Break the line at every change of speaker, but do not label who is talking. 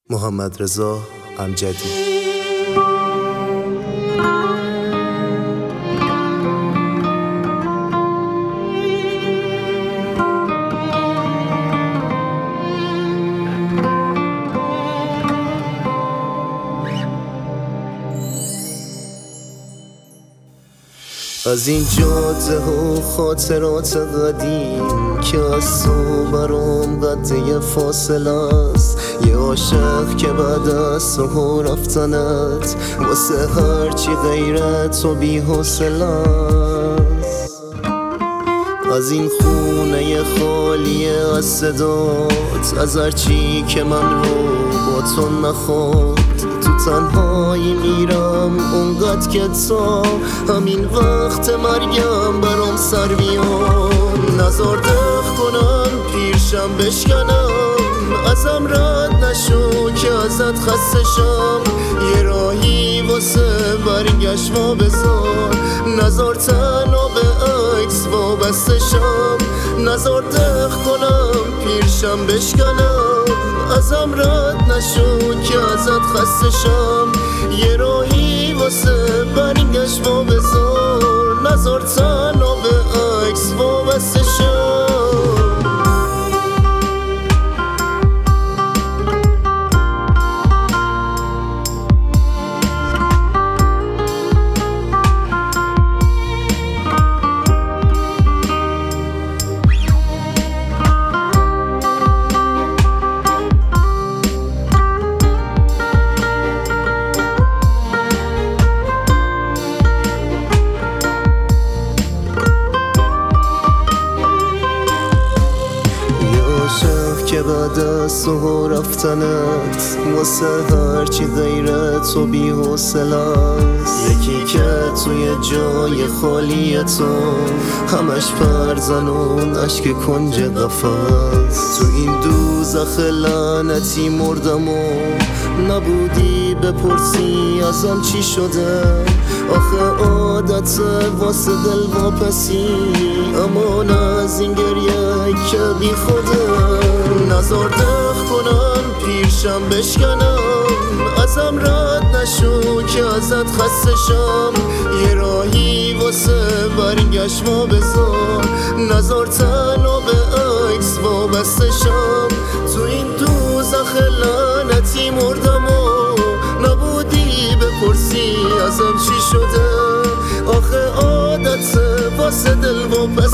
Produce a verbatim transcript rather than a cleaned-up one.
محمد رضا امجدی. از این جاده و خاطرات قدیم که از تو برام قده فاصله است، یه عاشق که بعد از تو رفتنت واسه هرچی غیرت و بی حوصله است. از این خونه خالی از صدات، از هرچی که من رو با تو نخواد، تو تنهایی میرم اونقدر که تا همین وقت مرگم برام سر بیان. نزار دق کنم پیرشم بشکنم، ازم رد نشو که ازت خسته شم، یه راهی واسه برگشت ما بذار، نزار تنها به عکس وابسته شم. نزار دق کنم پیرشم بشکنم، ازم رد نشو که ازت خسته شم، یه راهی واسه برگشت ما بذار، نزار تنها به عکس وابسته شم. که بعد از تو رفتنت واسه هرچی غیرت و بی حوصله است، یکی که توی جای خالی تو همش پرزنون اشک کنج قفس. تو این دوزخ لعنتی مردم و نبودی بپرسی ازم چی شده، آخه عادت واسه دل واپسی، امان از این گریه که بی خوده. نزار دق کنم پیرشم بشکنم، ازم رد نشو که ازت خسته شم، یه راهی واسه برگشت ما بذار، نزار تنها به عکس وابسته شم. تو این دوزخ لعنتی مردم و نبودی بپرسی ازم چی شده، آخه عادت واسه دل واپس